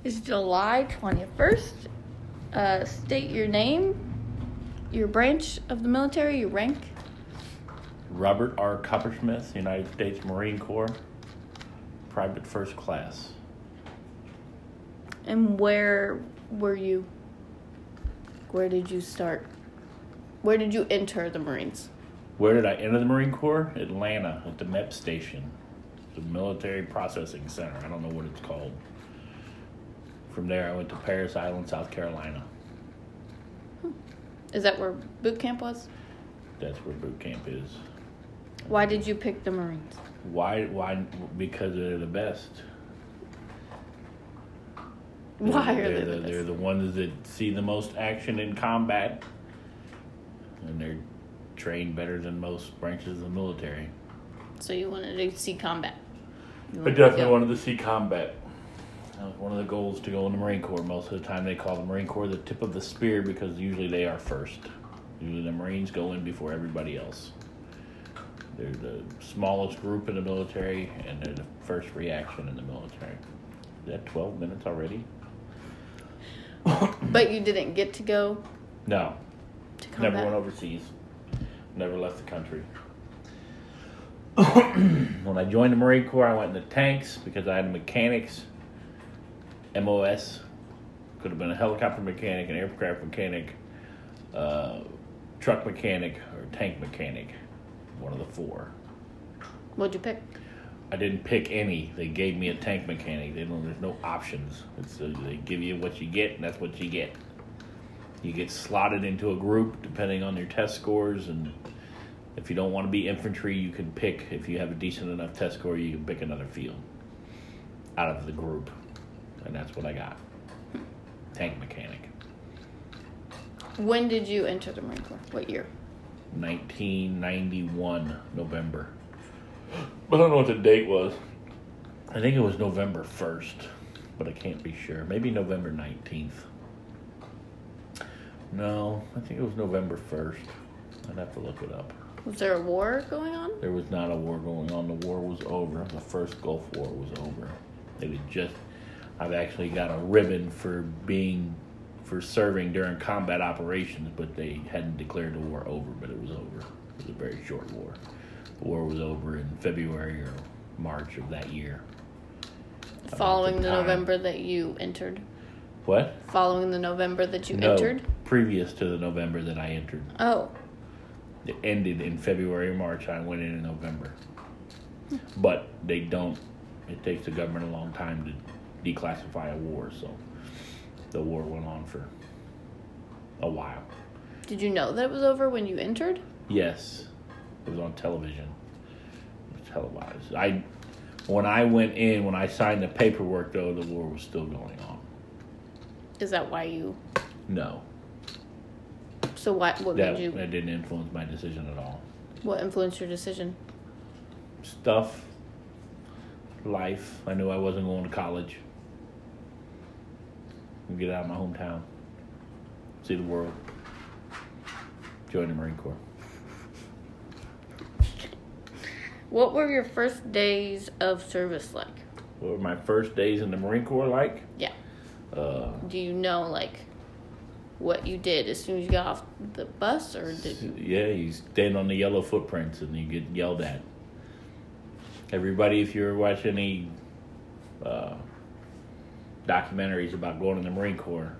is July 21st. State your name, your branch of the military, your rank. Robert R. Coppersmith, United States Marine Corps, Private First Class. And where were you? Where did you start? Where did you enter the Marines? Where did I enter the Marine Corps? Atlanta, at the MEP station, the Military Processing Center. I don't know what it's called. From there, I went to Parris Island, South Carolina. Is that where boot camp was? That's where boot camp is. Why did you pick the Marines? Why? Because they're the best. Why are they the best? They're the ones that see the most action in combat, and they're trained better than most branches of the military. So you wanted to see combat? I definitely wanted to see combat. That was one of the goals to go in the Marine Corps. Most of the time they call the Marine Corps the tip of the spear because usually they are first. Usually the Marines go in before everybody else. They're the smallest group in the military, and they're the first reaction in the military. Is that 12 minutes already? But you didn't get to go No. to combat? Never went overseas. Never left the country. When I joined the Marine Corps, I went in the tanks because I had mechanics, MOS. Could have been a helicopter mechanic, an aircraft mechanic, truck mechanic, or tank mechanic. One of the four. What'd you pick? I didn't pick any. They gave me a tank mechanic. There's no options. They give you what you get, and that's what you get. You get slotted into a group depending on your test scores, and if you don't want to be infantry, you can pick, if you have a decent enough test score, you can pick another field out of the group. And that's what I got. Tank mechanic. When did you enter the Marine Corps? What year? 1991, November. I don't know what the date was. I think it was November 1st, but I can't be sure. Maybe November 19th. No, I think it was November 1st. I'd have to look it up. Was there a war going on? There was not a war going on. The war was over. The first Gulf War was over. I've actually got a ribbon for serving during combat operations, but they hadn't declared the war over, but it was over. It was a very short war. The war was over in February or March of that year. Following the November that you entered? What? Following the November that you No, entered? previous to the November that I entered. Oh. It ended in February or March. I went in November. But it takes the government a long time to declassify a war, so the war went on for a while. Did you know that it was over when you entered? Yes. It was on television. It was televised. When I went in, when I signed the paperwork, though, the war was still going on. Is that why you... No. So what made you... That didn't influence my decision at all. What influenced your decision? Stuff. Life. I knew I wasn't going to college. Get out of my hometown. See the world. Join the Marine Corps. What were your first days of service like? What were my first days in the Marine Corps like? Yeah. Do you know, what you did as soon as you got off the bus, or did you... Yeah, you stand on the yellow footprints and you get yelled at. Everybody, if you're watching any documentaries about going in the Marine Corps,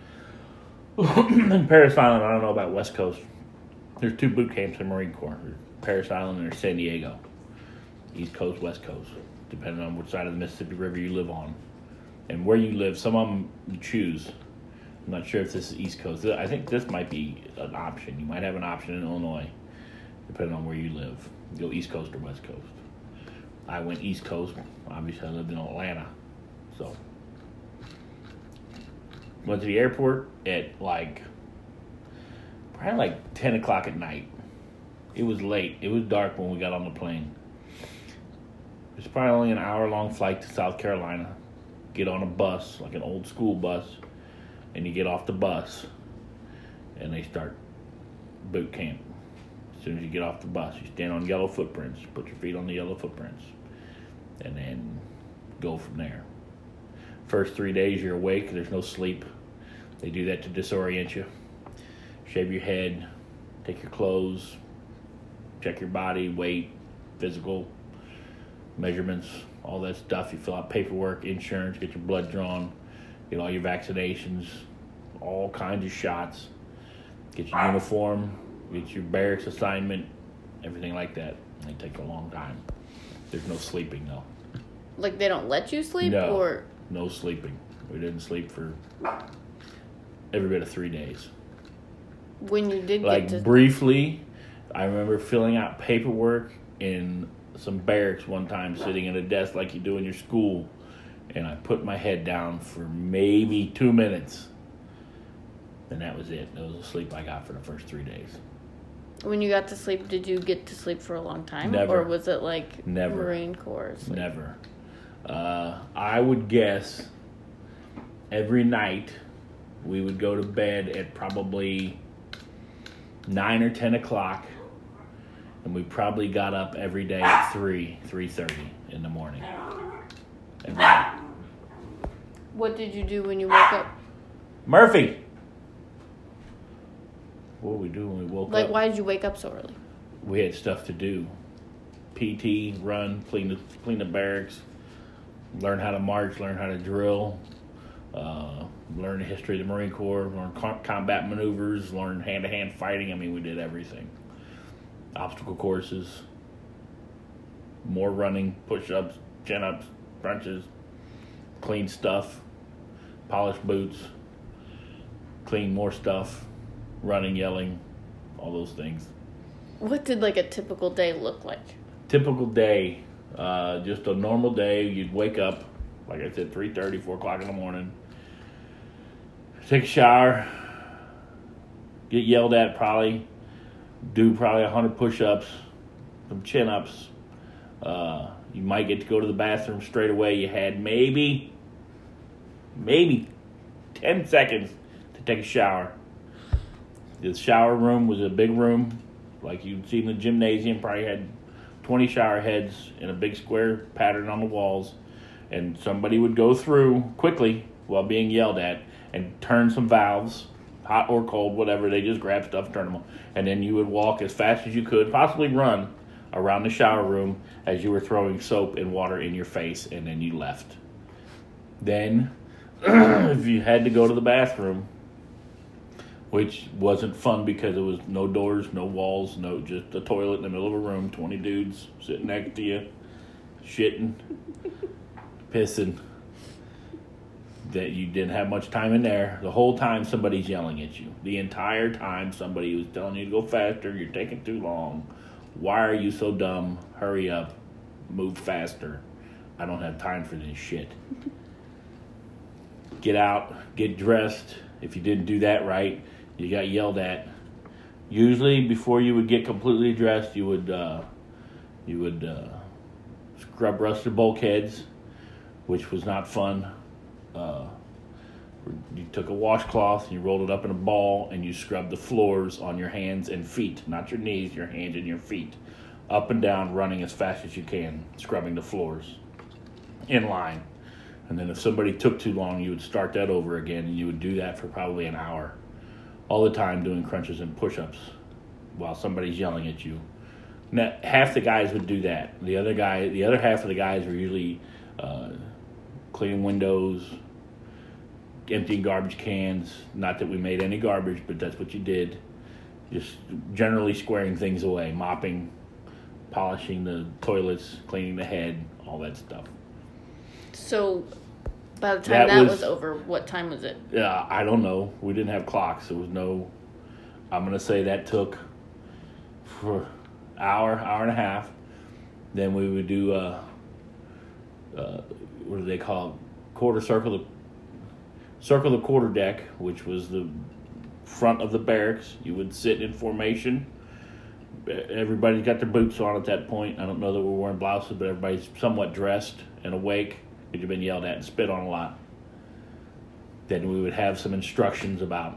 in Parris Island, I don't know about West Coast, there's 2 boot camps in the Marine Corps. There's Parris Island and there's San Diego. East Coast, West Coast, depending on which side of the Mississippi River you live on. And where you live, some of them you choose. I'm not sure if this is East Coast. I think this might be an option. You might have an option in Illinois, depending on where you live. You go East Coast or West Coast. I went East Coast. Obviously, I lived in Atlanta. So, went to the airport at probably 10 o'clock at night. It was late. It was dark when we got on the plane. It's probably only an hour-long flight to South Carolina. Get on a bus, like an old school bus, and you get off the bus, and they start boot camp. As soon as you get off the bus, you stand on yellow footprints, put your feet on the yellow footprints, and then go from there. First 3 days you're awake, there's no sleep. They do that to disorient you. Shave your head, take your clothes, check your body, weight, physical measurements, all that stuff. You fill out paperwork, insurance, get your blood drawn, get all your vaccinations, all kinds of shots, get your uniform, get your barracks assignment, everything like that. They take a long time. There's no sleeping, though. Like, they don't let you sleep? No, or no sleeping. We didn't sleep for every bit of 3 days. When you did Like, get to... briefly, I remember filling out paperwork in some barracks one time, sitting at a desk like you do in your school, and I put my head down for maybe 2 minutes. And that was it. That was the sleep I got for the first 3 days. When you got to sleep, did you get to sleep for a long time? Never. Or was it like Never. Marine Corps sleep? Never. I would guess every night we would go to bed at probably 9 or 10 o'clock, and we probably got up every day at 3:30 in the morning. Every night. What did you do when you woke up? Murphy! What did we do when we woke up? Like, why did you wake up so early? We had stuff to do. PT, run, clean the barracks, learn how to march, learn how to drill, learn the history of the Marine Corps, learn combat maneuvers, learn hand-to-hand fighting. I mean, we did everything. Obstacle courses, more running, push-ups, chin-ups, crunches, clean stuff, polish boots, clean more stuff, running, yelling, all those things. What did, like, a typical day look like? Typical day, just a normal day. You'd wake up, like I said, 3:30, 4 o'clock in the morning. Take a shower. Get yelled at probably. Do probably 100 push-ups, some chin-ups. You might get to go to the bathroom straight away. You had maybe 10 seconds to take a shower. The shower room was a big room, like you'd see in the gymnasium. Probably had 20 shower heads in a big square pattern on the walls, and somebody would go through quickly while being yelled at and turn some valves, hot or cold, whatever. They just grab stuff, turn them on, and then you would walk as fast as you could, possibly run around the shower room as you were throwing soap and water in your face, and then you left. Then, if you had to go to the bathroom, which wasn't fun because it was no doors, no walls, no, just a toilet in the middle of a room, 20 dudes sitting next to you, shitting, pissing, that you didn't have much time in there. The whole time somebody's yelling at you. The entire time somebody was telling you to go faster, you're taking too long. Why are you so dumb? Hurry up. Move faster. I don't have time for this shit. Get out, get dressed. If you didn't do that right, you got yelled at. Usually, before you would get completely dressed, you would scrub rust your bulkheads, which was not fun. You took a washcloth and you rolled it up in a ball and you scrubbed the floors on your hands and feet, not your knees, your hands and your feet, up and down, running as fast as you can, scrubbing the floors in line. And then if somebody took too long, you would start that over again, and you would do that for probably an hour, all the time doing crunches and push-ups while somebody's yelling at you. Now, half the guys would do that. The other half of the guys were usually cleaning windows, emptying garbage cans. Not that we made any garbage, but that's what you did. Just generally squaring things away, mopping, polishing the toilets, cleaning the head, all that stuff. So, by the time that was over, what time was it? I don't know. We didn't have clocks. There was no... I'm going to say that took for hour and a half. Then we would do, what do they call it? Quarter circle the quarter deck, which was the front of the barracks. You would sit in formation. Everybody's got their boots on at that point. I don't know that we're wearing blouses, but everybody's somewhat dressed and awake. Because you've been yelled at and spit on a lot. Then we would have some instructions about,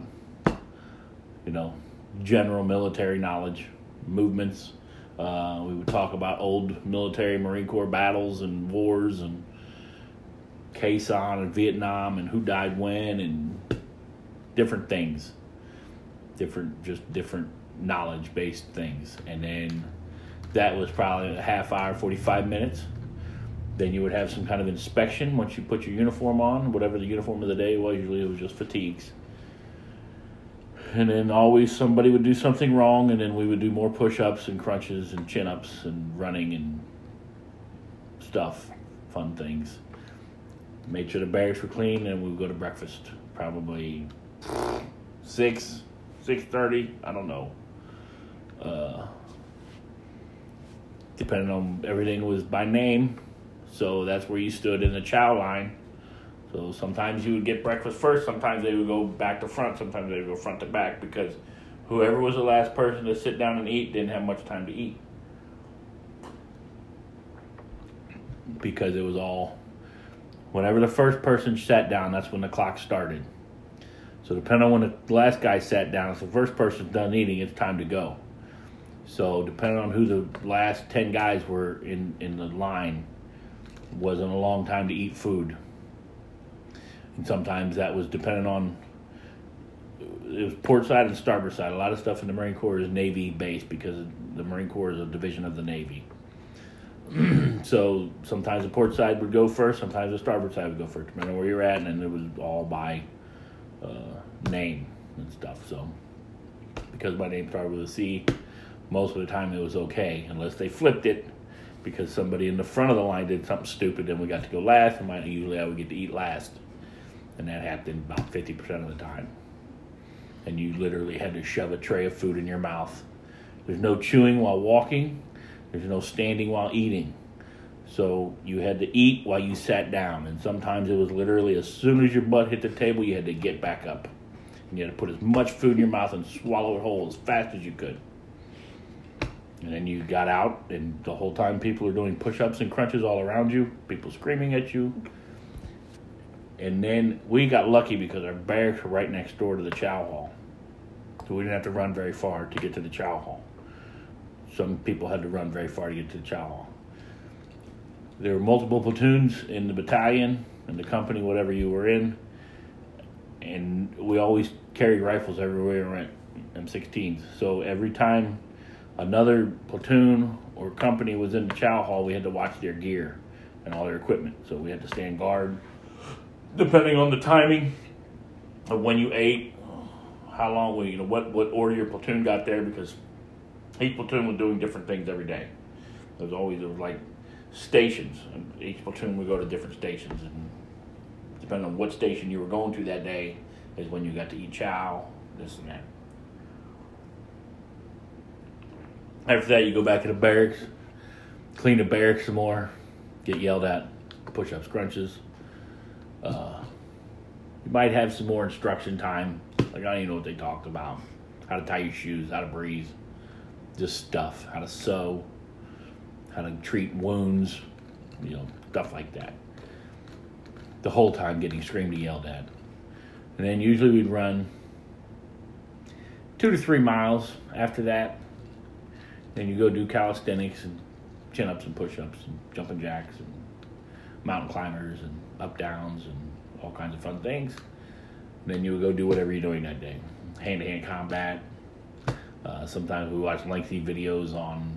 general military knowledge, movements. We would talk about old military Marine Corps battles and wars and Khe Sanh and Vietnam and who died when and different things. Different knowledge-based things. And then that was probably a half hour, 45 minutes. Then you would have some kind of inspection once you put your uniform on, whatever the uniform of the day was. Usually it was just fatigues. And then always somebody would do something wrong, and then we would do more push-ups and crunches and chin-ups and running and stuff, fun things. Made sure the barracks were clean, and we would go to breakfast. Probably 6:30, I don't know. Depending on, everything was by name, so that's where you stood in the chow line. So sometimes you would get breakfast first, sometimes they would go back to front, sometimes they would go front to back, because whoever was the last person to sit down and eat didn't have much time to eat. Because it was all, whenever the first person sat down, that's when the clock started. So depending on when the last guy sat down, if the first person's done eating, it's time to go. So depending on who the last 10 guys were in the line, wasn't a long time to eat food. And sometimes that was depending on, it was port side and starboard side. A lot of stuff in the Marine Corps is Navy based because the Marine Corps is a division of the Navy. So sometimes the port side would go first, sometimes the starboard side would go first, depending on where you're at, and then it was all by name and stuff. So because my name started with a C, most of the time it was okay, unless they flipped it because somebody in the front of the line did something stupid, then we got to go last, and usually I would get to eat last. And that happened about 50% of the time. And you literally had to shove a tray of food in your mouth. There's no chewing while walking. There's no standing while eating. So you had to eat while you sat down. And sometimes it was literally as soon as your butt hit the table, you had to get back up. And you had to put as much food in your mouth and swallow it whole as fast as you could. And then you got out, and the whole time people are doing push-ups and crunches all around you. People screaming at you. And then we got lucky because our barracks were right next door to the chow hall. So we didn't have to run very far to get to the chow hall. Some people had to run very far to get to the chow hall. There were multiple platoons in the battalion, in the company, whatever you were in. And we always carried rifles everywhere we went, M16s. So every time another platoon or company was in the chow hall, we had to watch their gear and all their equipment. So we had to stand guard. Depending on the timing of when you ate, how long what order your platoon got there, because each platoon was doing different things every day. There was like stations, and each platoon would go to different stations, and depending on what station you were going to that day is when you got to eat chow, this and that. After that, you go back to the barracks, clean the barracks some more, get yelled at, push-ups, crunches. You might have some more instruction time. Like, I don't even know what they talked about. How to tie your shoes, how to breathe. Just stuff. How to sew. How to treat wounds. Stuff like that. The whole time getting screamed and yelled at. And then usually we'd run 2 to 3 miles after that. Then you go do calisthenics and chin-ups and push-ups and jumping jacks and mountain climbers and up-downs and all kinds of fun things. Then you would go do whatever you're doing that day. Hand-to-hand combat. Sometimes we watch lengthy videos on,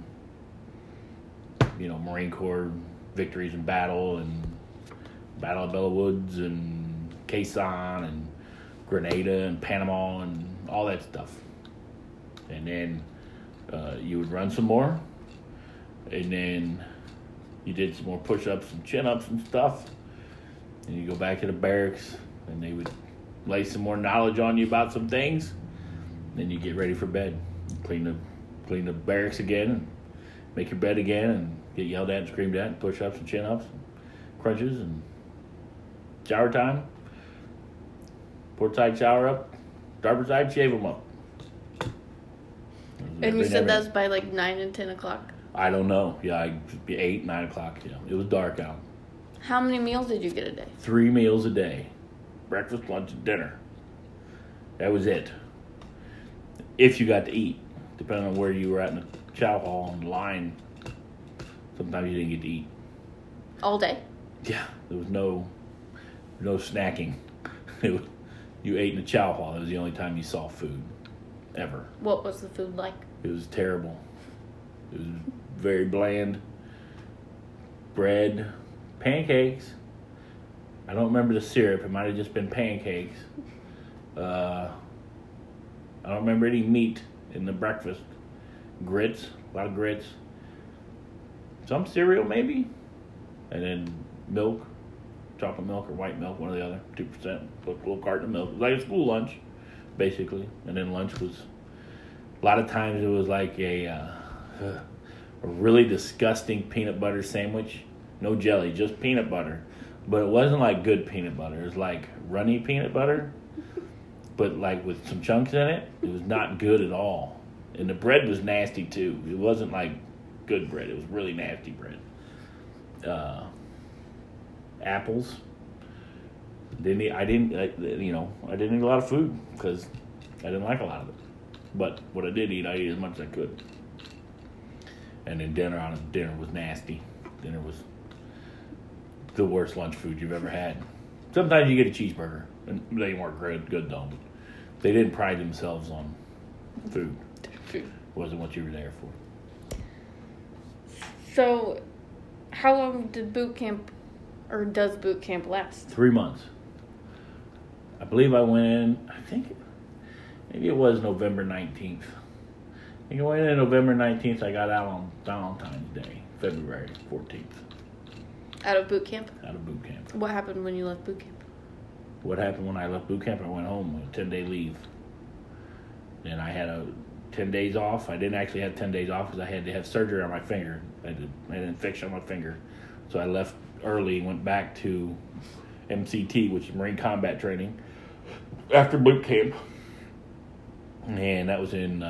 Marine Corps victories in battle and Battle of Belleau Woods and Khe Sanh and Grenada and Panama and all that stuff. And then you would run some more. And then you did some more push-ups and chin-ups and stuff. And you go back to the barracks, and they would lay some more knowledge on you about some things. Then you get ready for bed. Clean the barracks again, and make your bed again, and get yelled at and screamed at, and push-ups and chin-ups, and crunches, and shower time. Port side shower up, starboard side shave them up. And you said that's by like 9 and 10 o'clock? I don't know. Yeah, I'd be 8, 9 o'clock. Yeah, it was dark out. How many meals did you get a day? 3 meals a day. Breakfast, lunch, and dinner. That was it. If you got to eat. Depending on where you were at in the chow hall and the line, sometimes you didn't get to eat. All day? Yeah, there was no No snacking. You ate in a chow hall. It was the only time you saw food, ever. What was the food like? It was terrible. It was very bland. Bread, pancakes. I don't remember the syrup. It might have just been pancakes. I don't remember any meat in the breakfast. Grits, a lot of grits. Some cereal maybe. And then milk, chocolate milk or white milk, one or the other, 2%. A little carton of milk. It was like a school lunch, basically. And then lunch was, a lot of times it was like a really disgusting peanut butter sandwich. No jelly, just peanut butter. But it wasn't like good peanut butter. It was like runny peanut butter, but like with some chunks in it. It was not good at all. And the bread was nasty too. It wasn't like good bread. It was really nasty bread. Apples. I didn't eat a lot of food because I didn't like a lot of it. But what I did eat, I ate as much as I could. And then dinner was nasty. Dinner was the worst lunch food you've ever had. Sometimes you get a cheeseburger, and they weren't good though. They didn't pride themselves on food. It wasn't what you were there for. So, how long did boot camp, or does boot camp last? 3 months. I believe I went in, maybe it was November 19th. I think I went in November 19th. I got out on Valentine's Day, February 14th. Out of boot camp? Out of boot camp. What happened when you left boot camp? What happened when I left boot camp? I went home with a 10-day leave. Then I had 10 days off. I didn't actually have 10 days off because I had to have surgery on my finger. I had an infection on my finger. So I left early and went back to MCT, which is Marine Combat Training, after boot camp. And that was in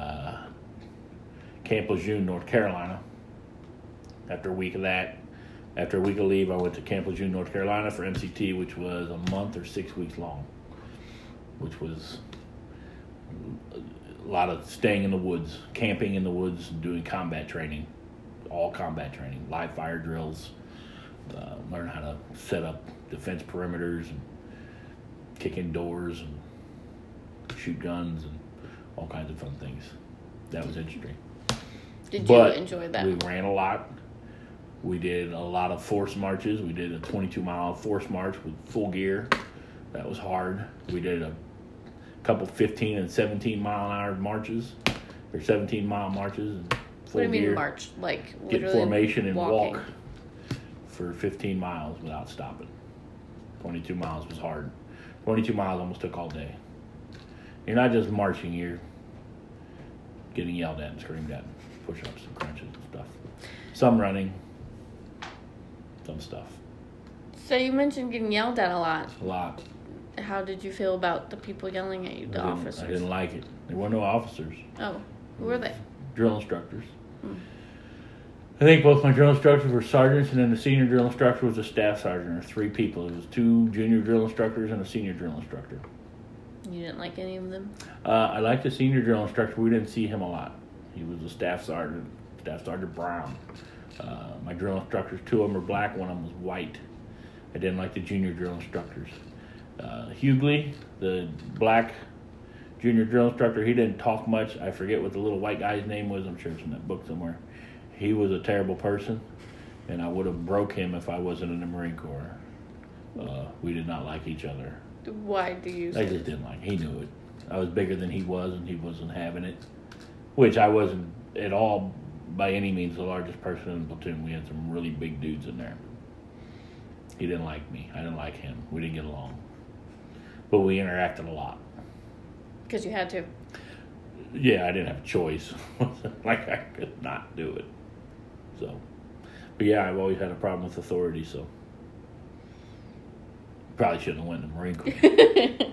Camp Lejeune, North Carolina. After a week of that, after a week of leave, I went to Camp Lejeune, North Carolina for MCT, which was a month or 6 weeks long, which was a lot of staying in the woods, camping in the woods, and doing combat training, all combat training, live fire drills, learn how to set up defense perimeters and kick in doors and shoot guns and all kinds of fun things. That was interesting. Did you enjoy that? We ran a lot. We did a lot of force marches. We did a 22-mile force march with full gear. That was hard. We did a couple 15 and 17-mile-an-hour marches, or 17-mile marches and full gear. What do you mean march? Like literally get formation and walking. walk for 15 miles without stopping. 22 miles was hard. 22 miles almost took all day. You're not just marching, you're getting yelled at and screamed at, push-ups and crunches and stuff. Some running, some stuff. So you mentioned getting yelled at a lot. A lot. How did you feel about the people yelling at you, the officers? I didn't like it. There were no officers. Oh, who were they? Drill instructors. I think both my drill instructors were sergeants, and then the senior drill instructor was a staff sergeant. There were 3 people. It was 2 junior drill instructors and a senior drill instructor. You didn't like any of them? I liked the senior drill instructor. We didn't see him a lot. He was a staff sergeant, Staff Sergeant Brown. My drill instructors, 2 of them were black, one of them was white. I didn't like the junior drill instructors. Hughley, the black junior drill instructor, he didn't talk much. I forget what the little white guy's name was. I'm sure it's in that book somewhere. He was a terrible person, and I would have broke him if I wasn't in the Marine Corps. We did not like each other. Why do you say I just didn't like it. He knew it. I was bigger than he was, and he wasn't having it, which I wasn't at all by any means the largest person in the platoon. We had some really big dudes in there. He didn't like me. I didn't like him. We didn't get along. But we interacted a lot. Because you had to. Yeah, I didn't have a choice. Like, I could not do it. So, but yeah, I've always had a problem with authority, so probably shouldn't have went in the Marine Corps.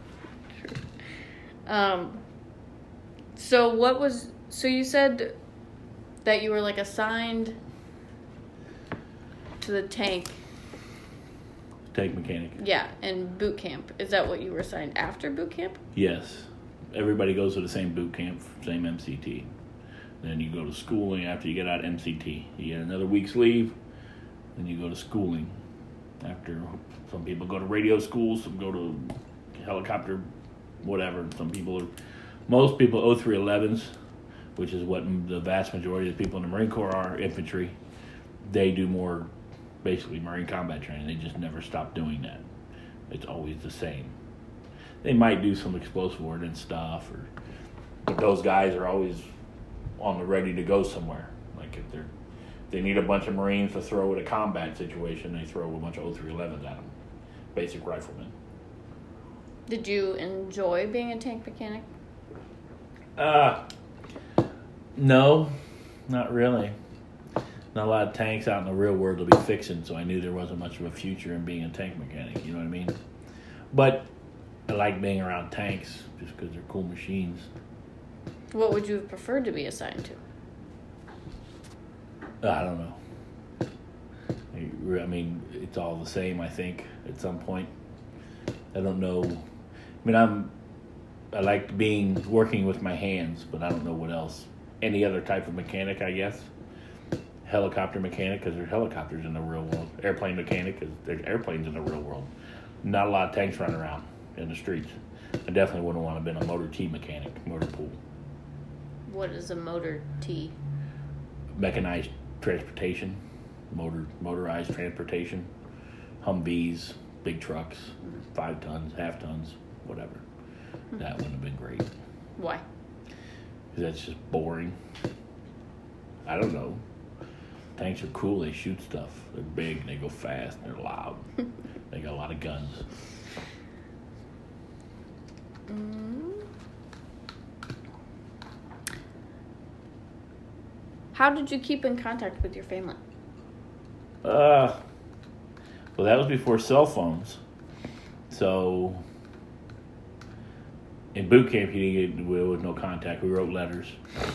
So you said that you were like assigned to the tank. Tank mechanic. Yeah, and boot camp. Is that what you were assigned after boot camp? Yes. Everybody goes to the same boot camp, same MCT. Then you go to schooling after you get out of MCT. You get another week's leave, then you go to schooling After some people go to radio school, some go to helicopter, whatever. Most people 0311s, which is what the vast majority of the people in the Marine Corps are, infantry. They do more, basically, Marine combat training. They just never stop doing that. It's always the same. They might do some explosive ordnance stuff, but those guys are always on the ready to go somewhere. Like if they need a bunch of Marines to throw at a combat situation, they throw a bunch of 0311s at them. Basic riflemen. Did you enjoy being a tank mechanic? No, not really. Not a lot of tanks out in the real world to be fixing, so I knew there wasn't much of a future in being a tank mechanic, you know what I mean? But I like being around tanks just because they're cool machines. What would you have preferred to be assigned to? I don't know. I mean, it's all the same, I think, at some point. I don't know. I mean, I like working with my hands, but I don't know what else. Any other type of mechanic, I guess. Helicopter mechanic, because there's helicopters in the real world. Airplane mechanic, because there's airplanes in the real world. Not a lot of tanks running around in the streets. I definitely wouldn't want to have been a motor T mechanic, motor pool. What is a motor T? Mechanized transportation, motorized transportation, Humvees, big trucks, 5 tons, half tons, whatever. That wouldn't have been great. Why? Because that's just boring. I don't know. Tanks are cool. They shoot stuff. They're big. They go fast. They're loud. They got a lot of guns. How did you keep in contact with your family? Well, that was before cell phones. So, in boot camp, there was no contact. We wrote letters.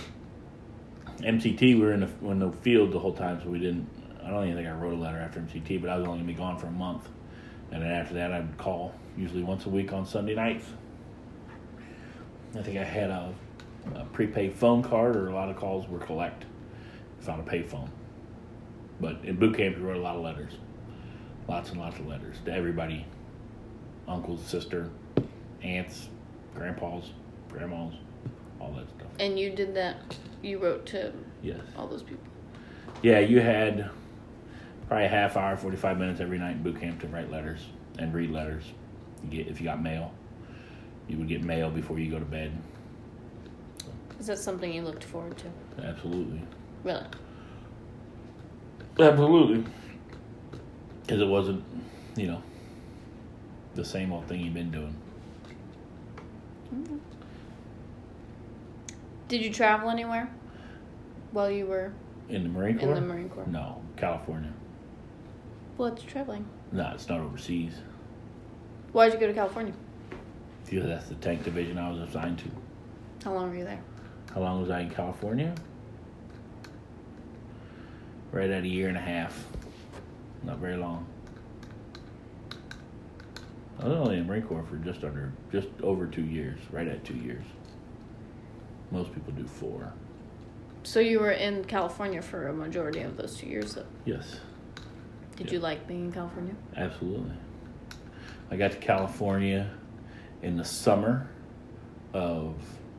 MCT, we were in the field the whole time, so we didn't. I don't even think I wrote a letter after MCT, but I was only going to be gone for a month. And then after that, I'd call, usually once a week on Sunday nights. I think I had a prepaid phone card, or a lot of calls were collect. Found a payphone. But in boot camp, we wrote a lot of letters. Lots and lots of letters to everybody. Uncles, sister, aunts, grandpas, grandmas, all that stuff. And you did that? You wrote to Yes. all those people? Yeah, you had probably a half hour, 45 minutes every night in boot camp to write letters and read letters. If you got mail, you would get mail before you go to bed. Is that something you looked forward to? Absolutely. Really? Absolutely. Because it wasn't, the same old thing you've been doing. Mm-hmm. Did you travel anywhere while you were in the Marine Corps? In the Marine Corps. No, California. What's traveling? No, it's not overseas. Why did you go to California? Because that's the tank division I was assigned to. How long were you there? How long was I in California? Right at a year and a half. Not very long. I was only in the Marine Corps for just over 2 years. Right at 2 years. Most people do 4. So you were in California for a majority of those 2 years, though? Yes. Did you like being in California? Absolutely. I got to California in the summer of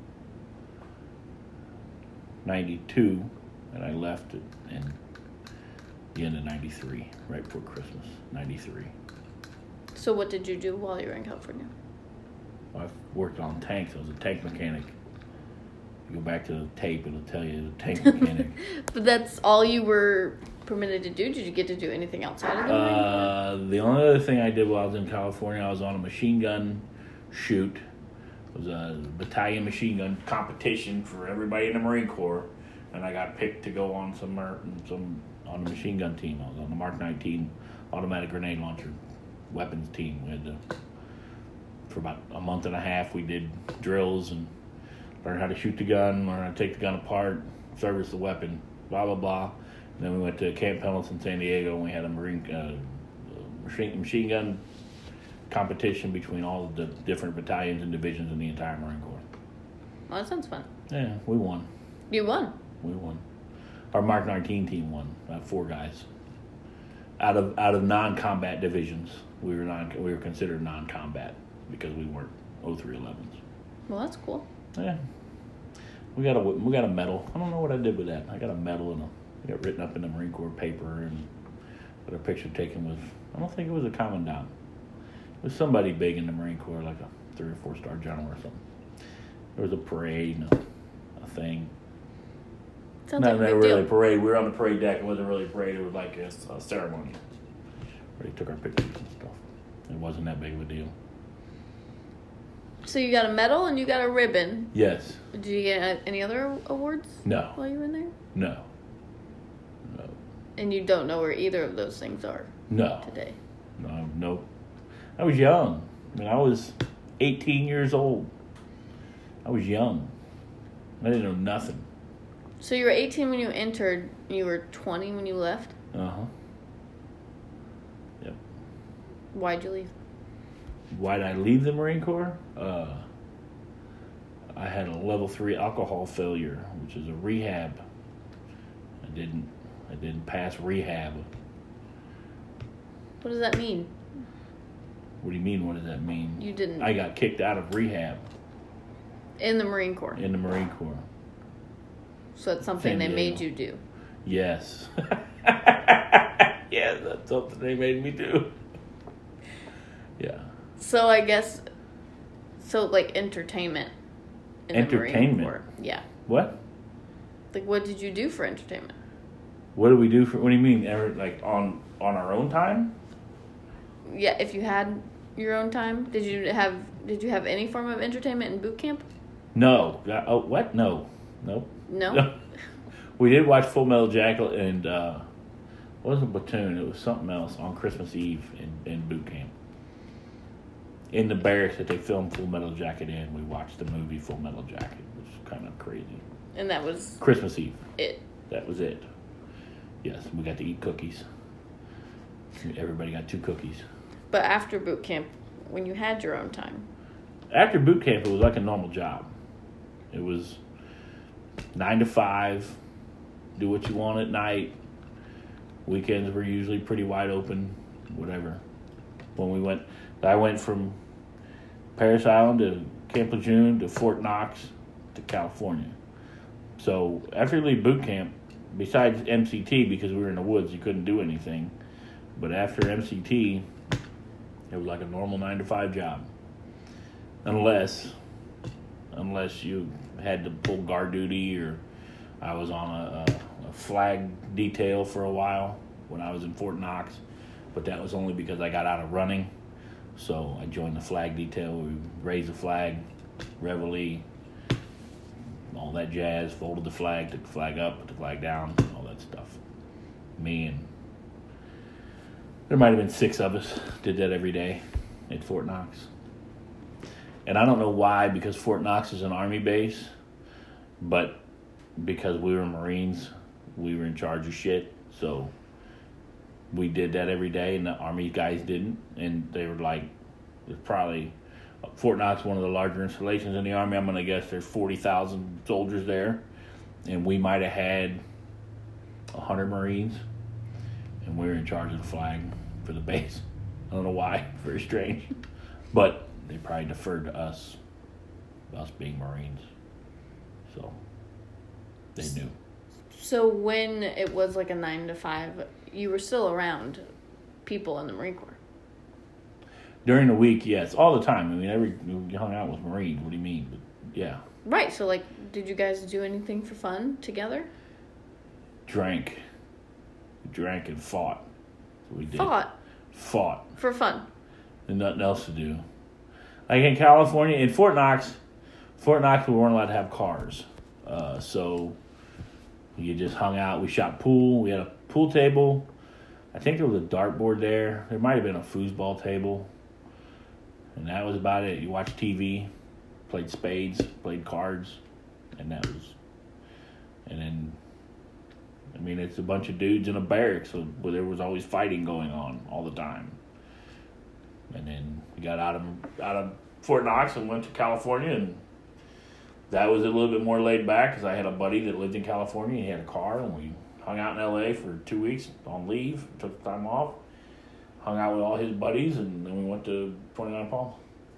92, and I left it in the end of 93, right before Christmas, 93. So what did you do while you were in California? I worked on tanks. I was a tank mechanic. You go back to the tape, it'll tell you the tank mechanic. But that's all you were permitted to do? Did you get to do anything outside of the Marine Corps? The only other thing I did while I was in California, I was on a machine gun shoot. It was a battalion machine gun competition for everybody in the Marine Corps, and I got picked to go on on the machine gun team. I was on the Mark 19 automatic grenade launcher weapons team. We had for about a month and a half, we did drills and learned how to shoot the gun, learned how to take the gun apart, service the weapon, blah, blah, blah. And then we went to Camp Pendleton, San Diego, and we had a machine gun competition between all of the different battalions and divisions in the entire Marine Corps. Well, that sounds fun. Yeah, we won. You won? We won. Our Mark 19 team won. 4 guys. Out of non-combat divisions, we were considered non-combat because we weren't 0311s. Well, that's cool. Yeah, we got a medal. I don't know what I did with that. I got a medal and I got written up in the Marine Corps paper, and but a picture taken with. I don't think it was a commandant. It was somebody big in the Marine Corps, like a 3 or 4 star general or something. There was a parade and a thing. Sounds Not like a big really a deal. parade. We were on the parade deck. It wasn't really a parade. It was like a ceremony where they took our pictures and stuff. It wasn't that big of a deal. So you got a medal and you got a ribbon. Yes. Did you get any other awards No. while you were in there? No. And you don't know where either of those things are No. today. No. I was young. I mean, I was 18 years old. I was young. I didn't know nothing. So you were 18 when you entered. You were 20 when you left. Uh-huh. Yep. Why'd you leave? Why'd I leave the Marine Corps? I had a level 3 alcohol failure, which is a rehab. I didn't pass rehab. What does that mean? What do you mean? What does that mean? You didn't. I got kicked out of rehab In the Marine Corps. in the Marine Corps. So it's something they San made Diego. you do. Yes. Yes, that's something they made me do. Yeah. So I guess, like entertainment. In the Marine Entertainment? Corps. Yeah. What? Like, what did you do for entertainment? What do we do for? What do you mean? Like on our own time? Yeah, if you had your own time, did you have any form of entertainment in boot camp? No. Oh, what? No. Nope. No. We did watch Full Metal Jacket and it wasn't Platoon. It was something else on Christmas Eve in boot camp. In the barracks that they filmed Full Metal Jacket in, we watched the movie Full Metal Jacket. It was kind of crazy. And that was Christmas Eve. it. That was it. Yes, we got to eat cookies. Everybody got 2 cookies. But after boot camp, when you had your own time, After boot camp, it was like a normal job. It was 9 to 5, do what you want at night. Weekends were usually pretty wide open, whatever. I went from Parris Island to Camp Lejeune to Fort Knox to California. So after you leave boot camp, besides MCT, because we were in the woods, you couldn't do anything. But after MCT, it was like a normal 9 to 5 job. Unless you had to pull guard duty, or I was on a flag detail for a while when I was in Fort Knox, but that was only because I got out of running. So I joined the flag detail. We raised the flag, reveille, all that jazz, folded the flag, took the flag up, put the flag down, all that stuff. Me and there might have been 6 of us did that every day at Fort Knox. And I don't know why, because Fort Knox is an Army base, but because we were Marines, we were in charge of shit. So we did that every day, and the Army guys didn't. And they were like, there's probably, Fort Knox, one of the larger installations in the Army. I'm going to guess there's 40,000 soldiers there. And we might have had 100 Marines. And we were in charge of the flag for the base. I don't know why. Very strange. But they probably deferred to us being Marines. So they knew. so when it was like a 9 to 5, you were still around people in the Marine Corps. During the week, yes. All the time. I mean, we hung out with Marines. What do you mean? But, yeah. Right. So, like, did you guys do anything for fun together? Drank and fought. That's what we did. Fought. For fun. And nothing else to do. Like in California, in Fort Knox, we weren't allowed to have cars. So you just hung out. We shot pool. We had a pool table. I think there was a dartboard there. There might have been a foosball table. And that was about it. You watched TV, played spades, played cards, and that was... And then, I mean, it's a bunch of dudes in a barracks, so there was always fighting going on all the time. And then we got out of Fort Knox and went to California, and that was a little bit more laid back because I had a buddy that lived in California. He had a car, and we hung out in L.A. for 2 weeks on leave, took the time off, hung out with all his buddies, and then we went to 29 Palms.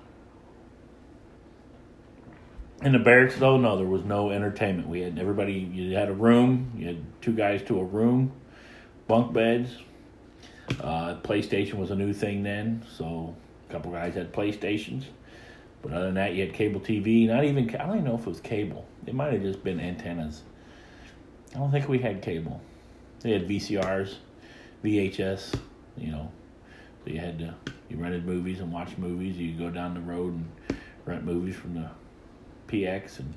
In the barracks, though, no, there was no entertainment. We had everybody, you had a room, you had 2 guys to a room, bunk beds. PlayStation was a new thing then, so a couple guys had PlayStations. But other than that, you had cable TV. I don't even know if it was cable. It might have just been antennas. I don't think we had cable. They had VCRs, VHS, So you rented movies and watched movies. You could go down the road and rent movies from the PX and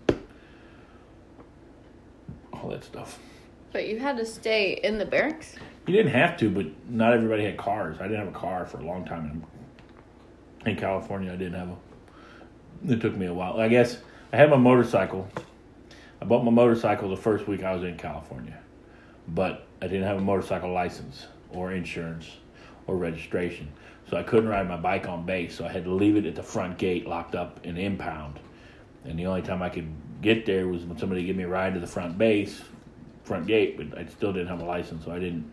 all that stuff. But you had to stay in the barracks? You didn't have to, but not everybody had cars. I didn't have a car for a long time in California. I didn't have It took me a while. I guess I had my motorcycle. I bought my motorcycle the first week I was in California. But I didn't have a motorcycle license or insurance or registration. So I couldn't ride my bike on base. So I had to leave it at the front gate locked up in impound. And the only time I could get there was when somebody gave me a ride to the front gate, but I still didn't have a license, so I didn't.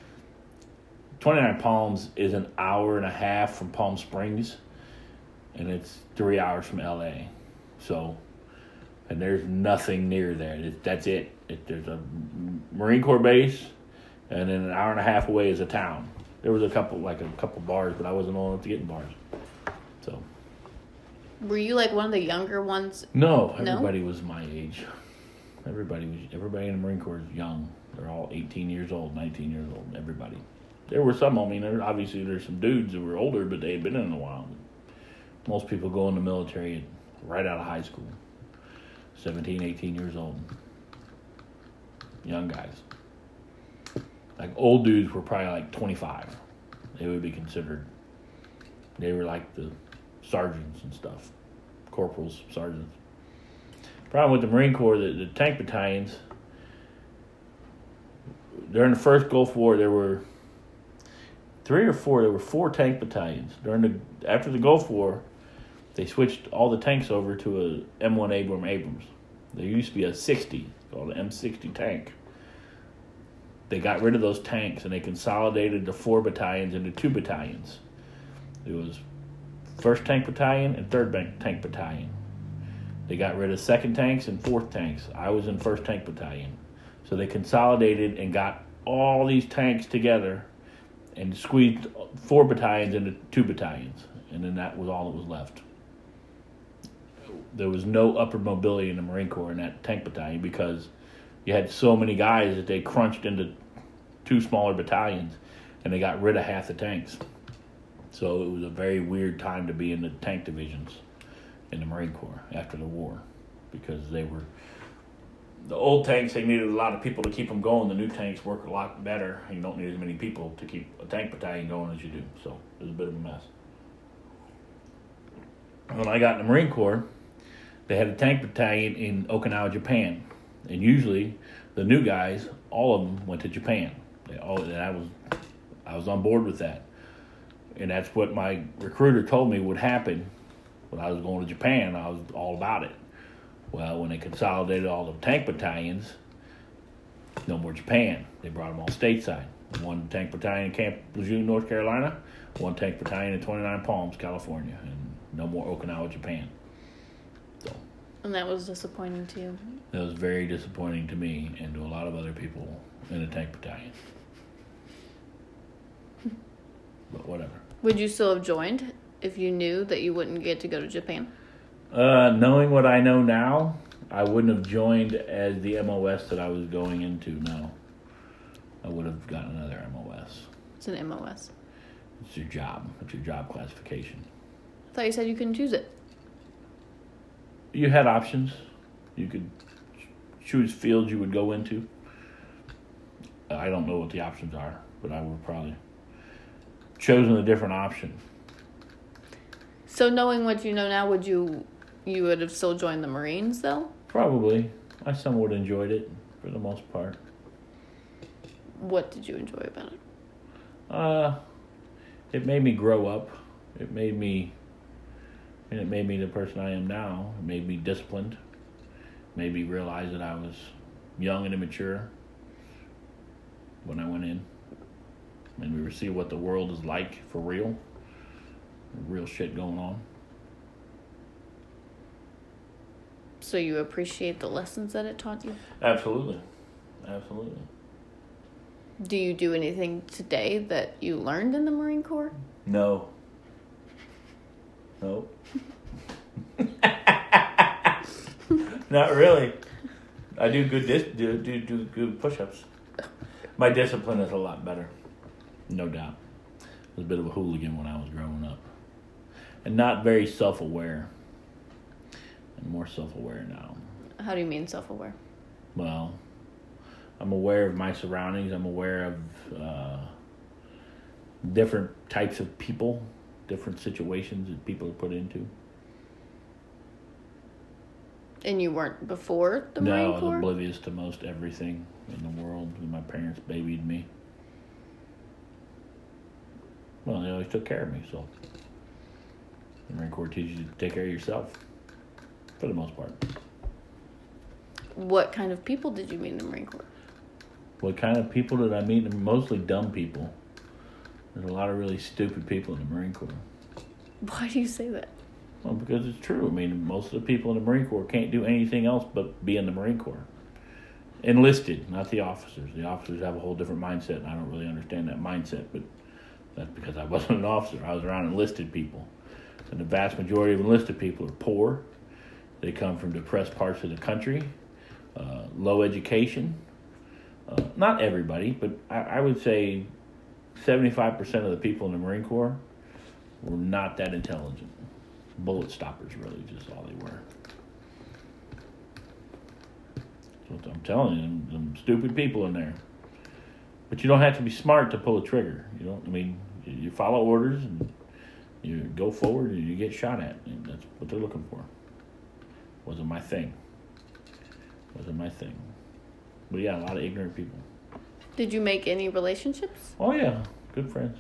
29 Palms is an hour and a half from Palm Springs, and it's 3 hours from LA. So, and there's nothing near there. That's it. There's a Marine Corps base, and then an hour and a half away is a town. There was a couple bars, but I wasn't old enough to get in bars. So. Were you like one of the younger ones? No, everybody was my age. Everybody in the Marine Corps is young. They're all 18 years old, 19 years old, everybody. There were some, obviously there's some dudes who were older, but they had been in it a while. Most people go in the military right out of high school. 17, 18 years old. Young guys. Like old dudes were probably like 25. They would be considered. They were like the sergeants and stuff. Corporals, sergeants. Problem with the Marine Corps, the tank battalions, during the first Gulf War, there were 4 tank battalions. After the Gulf War, they switched all the tanks over to a M1 Abrams. There used to be a 60 called an M60 tank. They got rid of those tanks and they consolidated the 4 battalions into 2 battalions. It was 1st Tank Battalion and 3rd Tank Battalion. They got rid of 2nd tanks and 4th tanks. I was in 1st Tank Battalion. So they consolidated and got all these tanks together and squeezed 4 battalions into 2 battalions. And then that was all that was left. There was no upper mobility in the Marine Corps in that tank battalion because you had so many guys that they crunched into 2 smaller battalions and they got rid of half the tanks. So it was a very weird time to be in the tank divisions in the Marine Corps after the war because the old tanks, they needed a lot of people to keep them going. The new tanks work a lot better. You don't need as many people to keep a tank battalion going as you do. So it was a bit of a mess. When I got in the Marine Corps, they had a tank battalion in Okinawa, Japan. And usually the new guys, all of them went to Japan. I was on board with that. And that's what my recruiter told me would happen when I was going to Japan. I was all about it. Well, when they consolidated all the tank battalions, no more Japan. They brought them all stateside. 1 tank battalion in Camp Lejeune, North Carolina, 1 tank battalion in 29 Palms, California, and no more Okinawa, Japan. So, and that was disappointing to you? That was very disappointing to me and to a lot of other people in the tank battalion. But whatever. Would you still have joined if you knew that you wouldn't get to go to Japan? Knowing what I know now, I wouldn't have joined as the MOS that I was going into, no. I would have gotten another MOS. It's an MOS. It's your job. It's your job classification. I thought you said you couldn't choose it. You had options. You could choose fields you would go into. I don't know what the options are, but I would probably chosen a different option. So knowing what you know now, you would have still joined the Marines, though? Probably. I somewhat enjoyed it, for the most part. What did you enjoy about it? It made me grow up. It made me the person I am now. It made me disciplined. It made me realize that I was young and immature. when I went in. And we received what the world is like for real. Real shit going on. So you appreciate the lessons that it taught you? Absolutely. Absolutely. Do you do anything today that you learned in the Marine Corps? No. Nope. Not really. I do good do good push-ups. My discipline is a lot better, no doubt. I was a bit of a hooligan when I was growing up, and not very self-aware. I'm more self-aware now. How do you mean self-aware? Well, I'm aware of my surroundings. I'm aware of different types of people, different situations that people are put into. And you weren't before the Marine Corps? No, I was oblivious to most everything in the world when my parents babied me. Well, they always took care of me, so the Marine Corps teaches you to take care of yourself, for the most part. What kind of people did you meet in the Marine Corps? What kind of people did I meet? Mostly dumb people. There's a lot of really stupid people in the Marine Corps. Why do you say that? Well, because it's true. I mean, most of the people in the Marine Corps can't do anything else but be in the Marine Corps. Enlisted, not the officers. The officers have a whole different mindset, and I don't really understand that mindset, but that's because I wasn't an officer. I was around enlisted people. And the vast majority of enlisted people are poor. They come from depressed parts of the country, low education. Not everybody, but I would say 75% of the people in the Marine Corps were not that intelligent. Bullet stoppers, really, just all they were. So I'm telling you, them stupid people in there. But you don't have to be smart to pull a trigger. You don't. I mean, you follow orders and you go forward and you get shot at. And that's what they're looking for. Wasn't my thing. But yeah, a lot of ignorant people. Did you make any relationships? Oh yeah, good friends.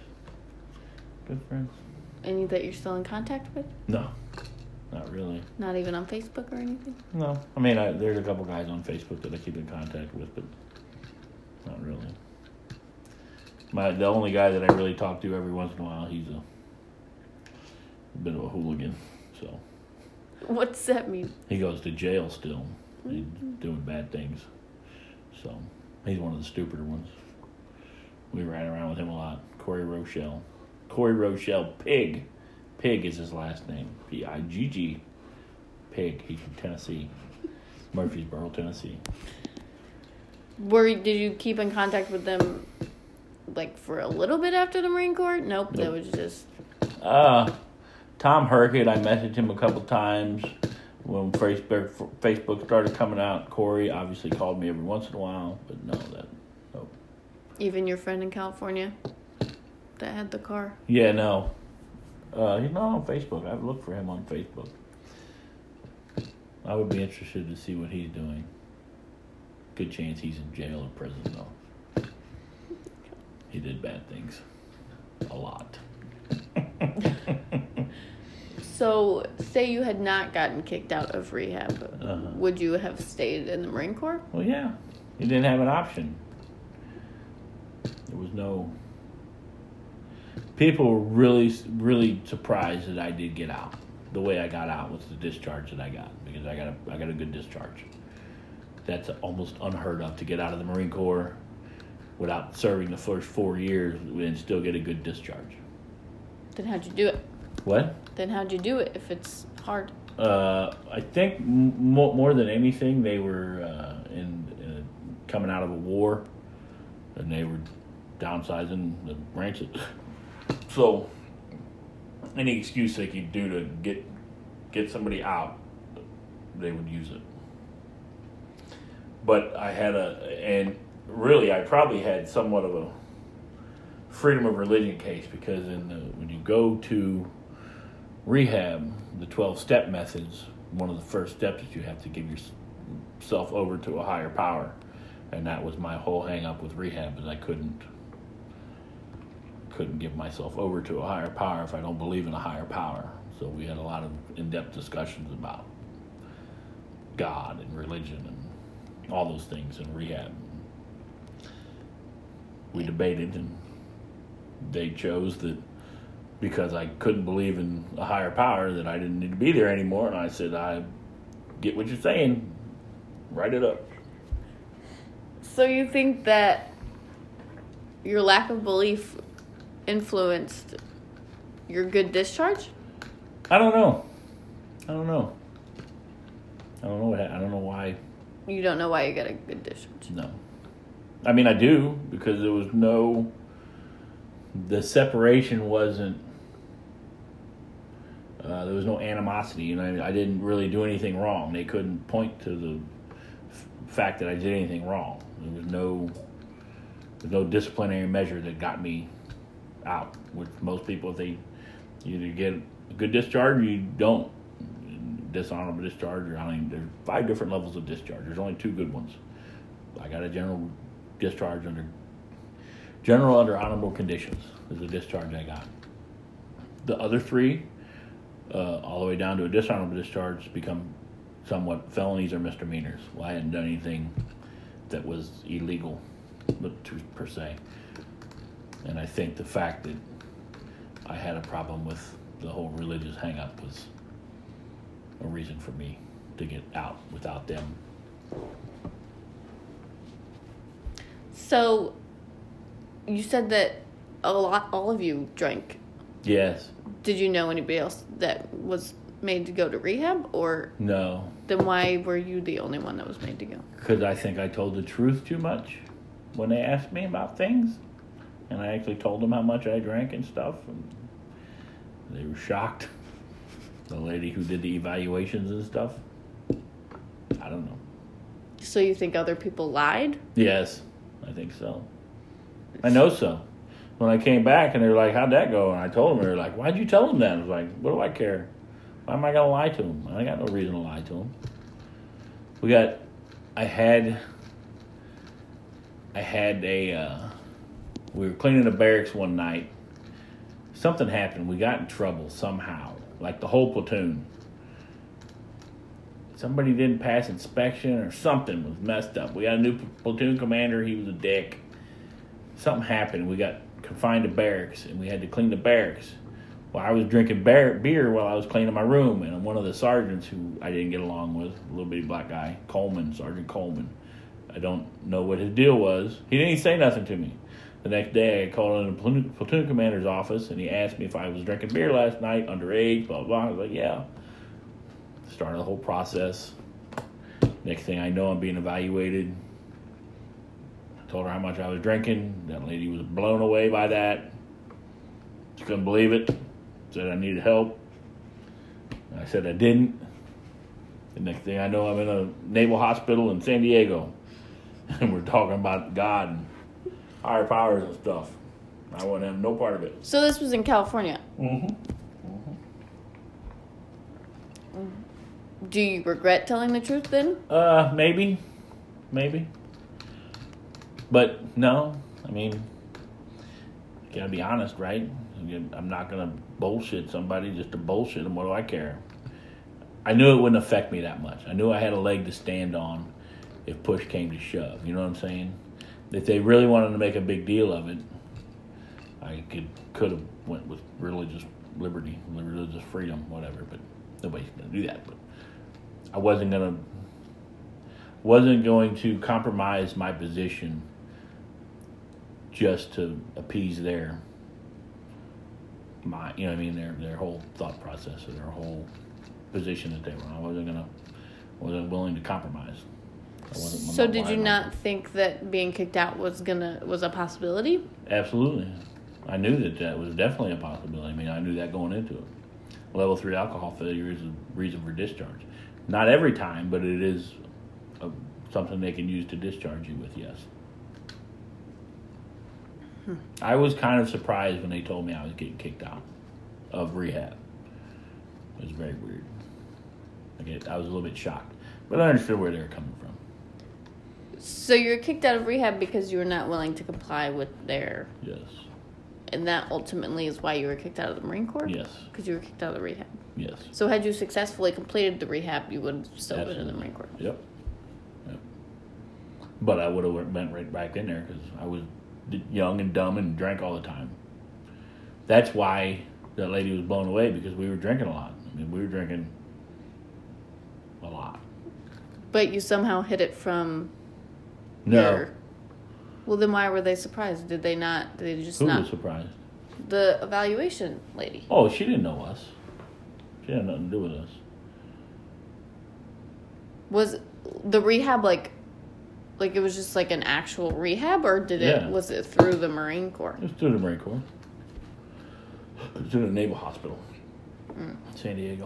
Any that you're still in contact with? No, not really. Not even on Facebook or anything? No, I mean there's a couple guys on Facebook that I keep in contact with, but not really. The only guy that I really talk to every once in a while, he's a bit of a hooligan, so. What's that mean? He goes to jail still. He's doing bad things. So, he's one of the stupider ones. We ride around with him a lot. Corey Rochelle, Pig. Pig is his last name. P-I-G-G. Pig. He's from Tennessee. Murfreesboro, Tennessee. Did you keep in contact with them, like, for a little bit after the Marine Corps? Nope. That was just... Tom Herkett, I messaged him a couple times when Facebook started coming out. Corey obviously called me every once in a while, but no. Even your friend in California that had the car? Yeah, no. He's not on Facebook. I've looked for him on Facebook. I would be interested to see what he's doing. Good chance he's in jail or prison, though. He did bad things. A lot. So, say you had not gotten kicked out of rehab, would you have stayed in the Marine Corps? Well, yeah. You didn't have an option. There was no... People were really, really surprised that I did get out. The way I got out was the discharge that I got, because I got a good discharge. That's almost unheard of, to get out of the Marine Corps without serving the first 4 years and still get a good discharge. Then how'd you do it? What? Then how'd you do it if it's hard? I think more than anything, they were coming out of a war, and they were downsizing the branches. So any excuse they could do to get somebody out, they would use it. But I probably had somewhat of a freedom of religion case, because when you go to rehab, the 12-step methods, one of the first steps is you have to give yourself over to a higher power. And that was my whole hang-up with rehab, is I couldn't give myself over to a higher power if I don't believe in a higher power. So we had a lot of in-depth discussions about God and religion and all those things in rehab. We debated, and they chose that because I couldn't believe in a higher power that I didn't need to be there anymore. And I said, I get what you're saying. Write it up. So you think that your lack of belief influenced your good discharge? I don't know. I don't know why. You don't know why you got a good discharge? No. I mean, I do, because the separation wasn't, there was no animosity. You know, I didn't really do anything wrong. They couldn't point to the fact that I did anything wrong. There was no disciplinary measure that got me out. With most people, if they either get a good discharge or you don't. Dishonorable discharge, or there's 5 different levels of discharge. There's only 2 good ones. I got a general discharge under honorable conditions is the discharge I got. The other 3, all the way down to a dishonorable discharge, become somewhat felonies or misdemeanors. Well, I hadn't done anything that was illegal, per se. And I think the fact that I had a problem with the whole religious hang-up was a reason for me to get out without them. So, you said that all of you drank. Yes. Did you know anybody else that was made to go to rehab, or? No. Then why were you the only one that was made to go? Because I think I told the truth too much when they asked me about things. And I actually told them how much I drank and stuff. And they were shocked. The lady who did the evaluations and stuff. I don't know. So you think other people lied? Yes, I think so. I know so. When I came back and they were like, how'd that go? And I told them, they were like, why'd you tell them that? I was like, what do I care? Why am I going to lie to them? I got no reason to lie to them. We were cleaning the barracks one night. Something happened. We got in trouble somehow. Like the whole platoon. Somebody didn't pass inspection or something was messed up. We got a new platoon commander. He was a dick. Something happened. We got confined to barracks, and we had to clean the barracks. Well, I was drinking beer while I was cleaning my room, and one of the sergeants who I didn't get along with, a little bitty black guy, Sergeant Coleman. I don't know what his deal was. He didn't even say nothing to me. The next day, I called in the platoon commander's office, and he asked me if I was drinking beer last night, underage, blah, blah, blah. I was like, yeah. Started the whole process. Next thing I know, I'm being evaluated. I told her how much I was drinking. That lady was blown away by that. She couldn't believe it. Said I needed help. I said I didn't. The next thing I know, I'm in a naval hospital in San Diego. And we're talking about God and higher powers and stuff. I wouldn't have no part of it. So this was in California? Mm-hmm. Do you regret telling the truth then? Maybe. But no, I mean, you gotta be honest, right? I'm not gonna bullshit somebody just to bullshit them. What do I care? I knew it wouldn't affect me that much. I knew I had a leg to stand on if push came to shove. You know what I'm saying? If they really wanted to make a big deal of it, I could have went with religious liberty, religious freedom, whatever. But nobody's gonna do that. But I wasn't going to compromise my position just to appease their whole thought process or their whole position that they were on. Wasn't willing to compromise. So did you not think that being kicked out was a possibility? Absolutely. I knew that was definitely a possibility. I mean, I knew that going into it. Level 3 alcohol failure is a reason for discharge. Not every time, but it is something they can use to discharge you with, yes. I was kind of surprised when they told me I was getting kicked out of rehab. It was very weird. I was a little bit shocked. But I understood where they were coming from. So you were kicked out of rehab because you were not willing to comply with their... Yes. And that ultimately is why you were kicked out of the Marine Corps? Yes. Because you were kicked out of the rehab? Yes. So had you successfully completed the rehab, you would have still been in the Marine Corps? Yep. But I would have went right back in there because I was young and dumb and drank all the time. That's why that lady was blown away, because we were drinking a lot. I mean, we were drinking a lot. But you somehow hid it from No. Well, then why were they surprised? Did they not? Did they just Who not? was surprised? The evaluation lady. Oh, she didn't know us. She had nothing to do with us. Was the rehab like it was just like an actual rehab, or was it through the Marine Corps? It was through the Marine Corps. It was through the Naval Hospital, San Diego.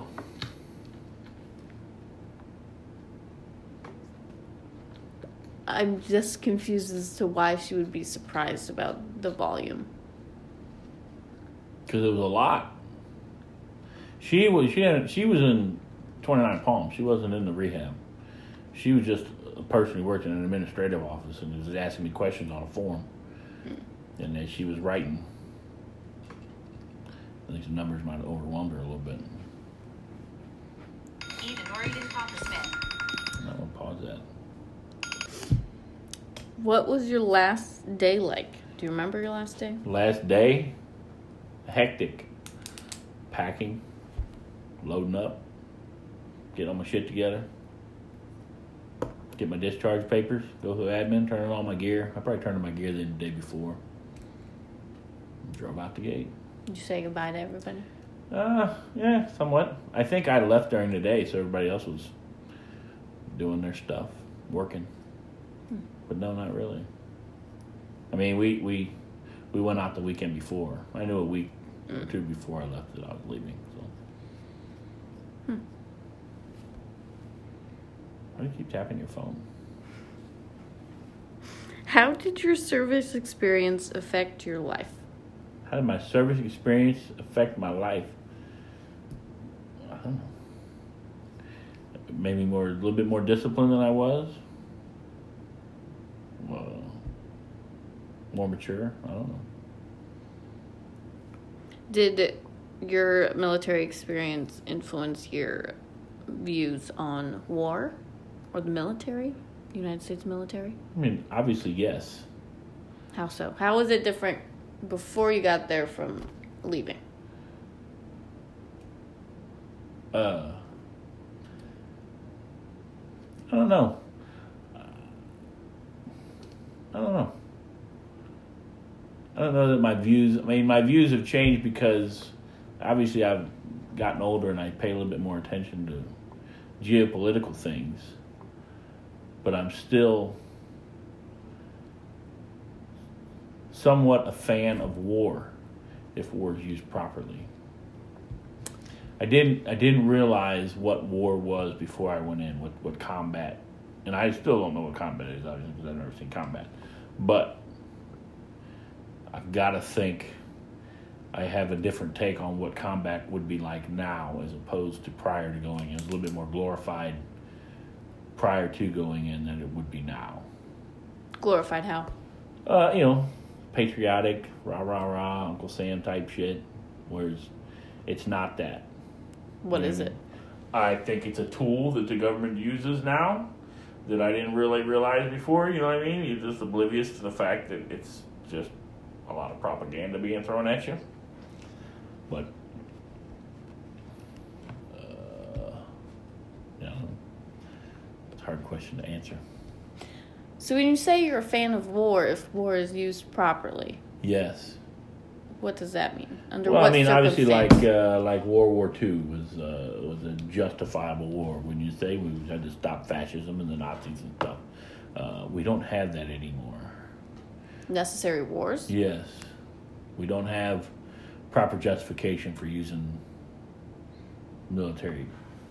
I'm just confused as to why she would be surprised about the volume. Because it was a lot. She was in 29 Palms. She wasn't in the rehab. She was just a person who worked in an administrative office and was asking me questions on a form. And then she was writing. I think the numbers might have overwhelmed her a little bit. Even Oregon Papa Smith. I'm going to pause that. What was your last day like? Do you remember your last day? Last day, hectic. Packing, loading up, getting all my shit together, get my discharge papers, go through admin, turn on all my gear. I probably turned on my gear the day before. Drove out the gate. Did you say goodbye to everybody? Yeah, somewhat. I think I left during the day, so everybody else was doing their stuff, working. But no, not really. I mean, we went out the weekend before. I knew a week or two before I left that I was leaving. So. Why do you keep tapping your phone? How did your service experience affect your life? How did my service experience affect my life? I don't know. Maybe a little bit more disciplined than I was. More mature. I don't know. Did your military experience influence your views on war or the military, United States military? I mean, obviously, yes. How so? How was it different before you got there from leaving? I don't know. I don't know that my views have changed because obviously I've gotten older and I pay a little bit more attention to geopolitical things. But I'm still somewhat a fan of war if war is used properly. I didn't realize what war was before I went in, what combat, and I still don't know what combat is, obviously, because I've never seen combat. But I've got to think I have a different take on what combat would be like now as opposed to prior to going in. It's a little bit more glorified prior to going in than it would be now. Glorified how? Patriotic, rah, rah, rah, Uncle Sam type shit, whereas it's not that. What is it? I think it's a tool that the government uses now that I didn't really realize before, you know what I mean? You're just oblivious to the fact that it's just a lot of propaganda being thrown at you. But, it's a hard question to answer. So when you say you're a fan of war, if war is used properly, Yes. what does that mean? Under Well, what I mean, obviously, circumstance? like World War II was a justifiable war. When you say we had to stop fascism and the Nazis and stuff, we don't have that anymore. Necessary wars? Yes, we don't have proper justification for using military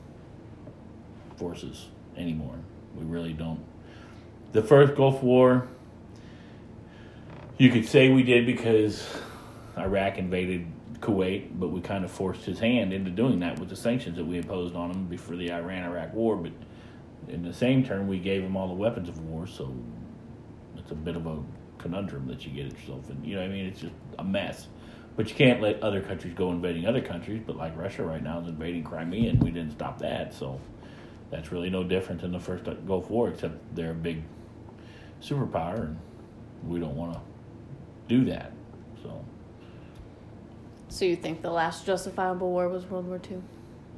forces anymore. We really don't. The first Gulf War, you could say we did because Iraq invaded Kuwait, but we kind of forced his hand into doing that with the sanctions that we imposed on him before the Iran-Iraq war. But in the same turn, we gave him all the weapons of war, so it's a bit of a conundrum that you get yourself in. You know what I mean? It's just a mess. But you can't let other countries go invading other countries, but like Russia right now is invading Crimea, and we didn't stop that, so that's really no different than the first Gulf War, except they're a big superpower, and we don't want to do that. So. So you think the last justifiable war was World War II?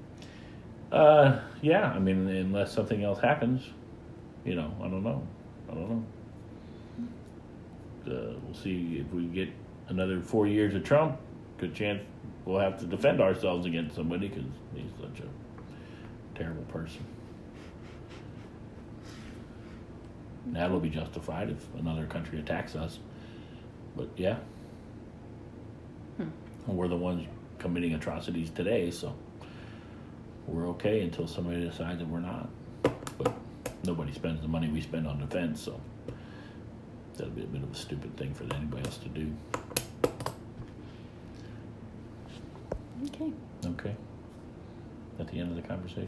Yeah. I mean, unless something else happens, I don't know. We'll see if we get another 4 years of Trump. Good chance we'll have to defend ourselves against somebody because he's such a terrible person. That'll be justified if another country attacks us. But yeah. We're the ones committing atrocities today, so we're okay until somebody decides that we're not. But nobody spends the money we spend on defense, so that'll be a bit of a stupid thing for anybody else to do. Okay. Okay. At the end of the conversation.